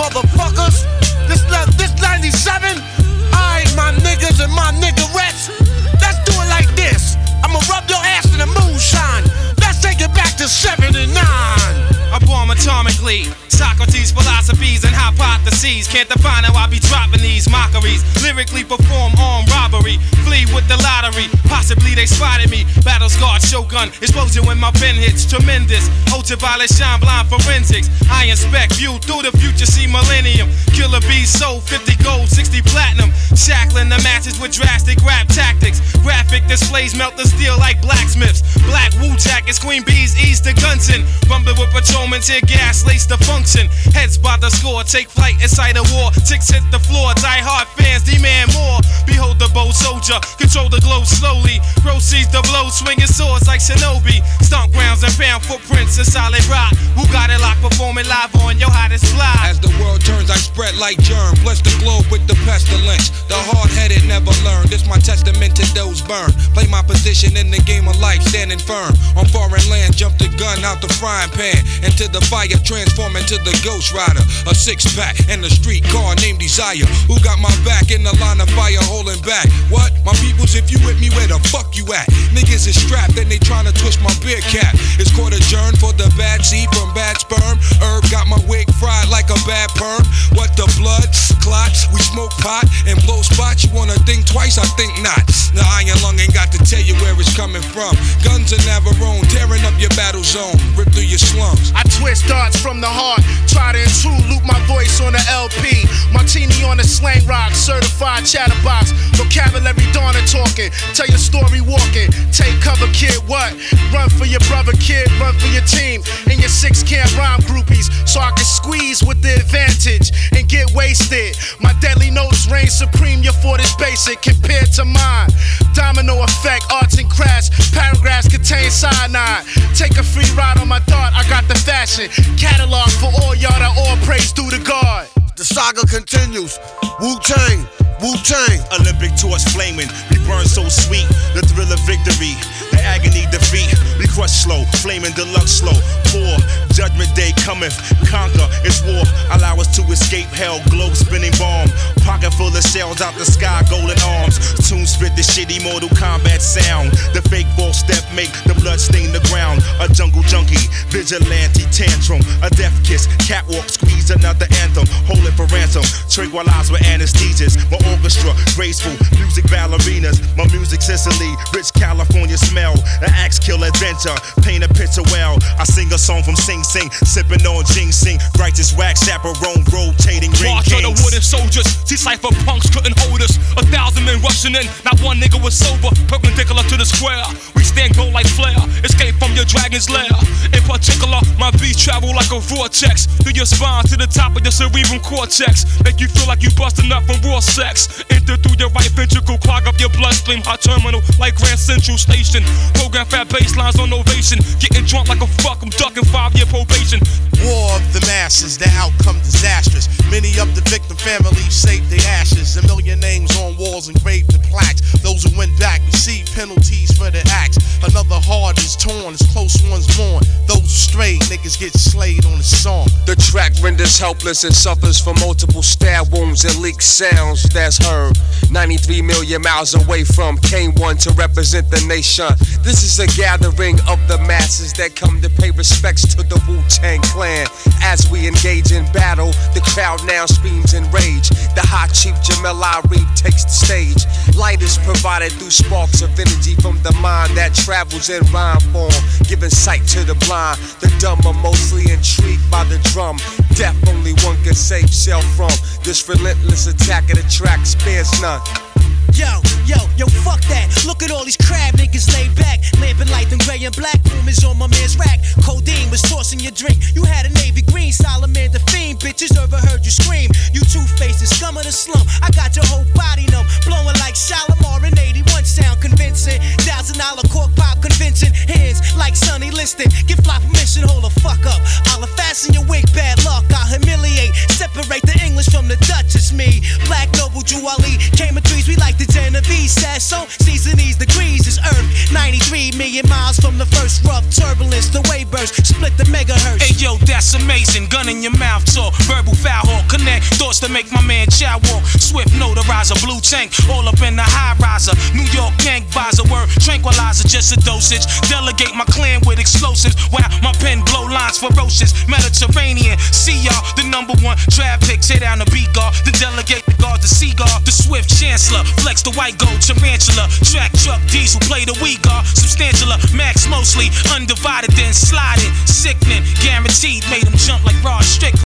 motherfuckers. This 97. Alright, my niggas and my niggerettes. Let's do it like this. I'ma rub your ass in the moonshine. Let's take it back to 79. I bomb atomically. Socrates' philosophies and hypotheses. Can't define how I be dropping these mockeries. Lyrically perform armed robbery. Flee with the lottery. Possibly they spotted me. Battle scarred shogun. Explosion when my pen hits. Tremendous. Ultraviolet shine blind forensics. I inspect. View through the future. See millennium. Killer bees sold. 50 gold. 60 platinum. Shackling the masses with drastic rap tactics. Graphic displays melt the steel like blacksmiths. Black Wu jackets. Queen bees ease the Gunson. Rumbling with patrolmen. Tear gas. Lace the function. Heads by the score, take flight inside a war. Ticks hit the floor, die hard fans demand more. Behold the bold soldier, control the globe slowly. Proceeds the blow, swinging swords like shinobi. Stomp grounds and found footprints in solid rock. Who got it locked, performing live on your hottest fly. As the world turns, I spread like germ. Bless the globe with the pestilence. The hard-headed never learn. This my testament to those burned. Play my position in the game of life, standing firm. On foreign land, jump the gun out the frying pan. Into the fire, transform into the Ghost Rider, a six-pack and a street car named Desire. Who got my back in the line of fire holding back? What? My peoples, if you with me, where the fuck you at? Niggas is strapped and they tryna twist my beer cap. It's court adjourned for the bad seed from bad sperm. Herb got my wig fried like a bad perm. What the blood? Clots, we smoke pot and blow spots. You wanna think twice? I think not. The iron lung ain't got to tell you where it's coming from. Guns are Navarone, tearing up your battle zone. Rip through your slums. I twist darts from the heart. Try to intrude, loop my voice on the LP. Martini on the slang rock, certified chatterbox. Vocabulary Donna talking, tell your story walking. Take cover, kid, what? Run for your brother, kid, run for your team. And your 6 can't rhyme groupies, so I can squeeze with the advantage and get wasted. My deadly notes reign supreme, your fort is basic compared to mine. Domino effect, arts and crafts, paragraphs contain cyanide. Take a free ride on my thought, I got the fashion. Catalog for all y'all that all praise due to God. The saga continues. Wu-Tang, Wu-Tang. Olympic torch flaming, we burn so sweet. The thrill of victory, the agony defeat. We crush slow, flaming deluxe slow. Poor, judgment day cometh, conquer, it's war. Allow us to escape hell, globe spinning bomb. Pocket full of shells out the sky, golden arms. Tune spit the shitty Mortal Kombat sound. The fake false step make the blood stain the ground. A jungle junkie, vigilante tantrum. A death kiss, catwalk squeeze another anthem. Hold it for ransom, tranquilize with anesthesias. My orchestra, graceful, music ballerinas. My music Sicily, rich California smell. The axe kill adventure, paint a picture well. I sing a song from Sing Sing, sipping on ginseng. Righteous wax chaperone, rotating ring March of the kings. wooden soldiers, see cypher punks couldn't hold us. 1,000 men rushing in, not one nigga was sober. Perpendicular to the square, we stand gold like flare. Escape from your dragon's lair. In particular, my beats travel like a vortex through your spine to the top of your cerebral cortex. Make you feel like you busting up from raw sex. Enter through your right ventricle, clog up your bloodstream. Hot terminal like Grand Central Station. Program fat baselines on ovation. Getting drunk like a fuck, I'm ducking 5-year probation. War of the masses, the outcome disastrous. Many of the victim families saved their ashes. A million names on walls engraved in plaques. Those who went back receive penalties for their acts. Another heart is torn as close ones mourn. Those strayed niggas get slayed on the song. The track renders helpless and suffers from multiple stab wounds and leaked sounds that's heard 93 million miles away from K1 to represent the nation. This is a gathering of the masses that come to pay respects to the Wu-Tang Clan. As we engage in battle, the crowd now screams in rage. The hot chief Jamel Ari takes the stage. Light is provided through sparks of energy from the mind that travels in rhyme form, giving sight to the blind. The dumb are mostly intrigued by the drum. Death only one can save self from. This relentless attack of the track spares none. Yo, fuck that. Look at all these crab niggas laid back. Lamping light and gray and black. Room is on my man's rack. Codeine was tossing your drink. You had a navy green. Solomon the fiend. Bitches overheard you scream. You two-faced the scum of the slum. I got your whole body numb. Blowing like Shalimar in 81 sound convincing. $1,000 cork pop convincing. Hands like Sonny Liston. Give fly permission, hold the fuck up. I'll fasten your wig, bad luck. I'll humiliate. Separate the English from the Dutch. It's me. Black Noble Jew Ali. Came in threes. We like the Genovese. Sasso. Season these degrees is Earth. 93 million miles from the first rough turbulence. The wave burst. Split the megahertz. Hey yo, yo, that's amazing. Gun in your mouth talk, verbal foul hawk. Connect thoughts to make my man chow walk. Swift notarizer, blue tank, all up in the high riser. New York gang visor, word tranquilizer, just a dosage. Delegate my clan with explosives. Wow, my pen blow lines ferocious. Mediterranean, see y'all, the number one draft pick. Tear down the B-guard, then delegate the guard, the C-guard. The swift chancellor, flex the white gold tarantula. Track truck diesel, play the we guard. Substantialer, max mostly undivided, then sliding. Sickening, guaranteed, made him jump like Rod Strickland.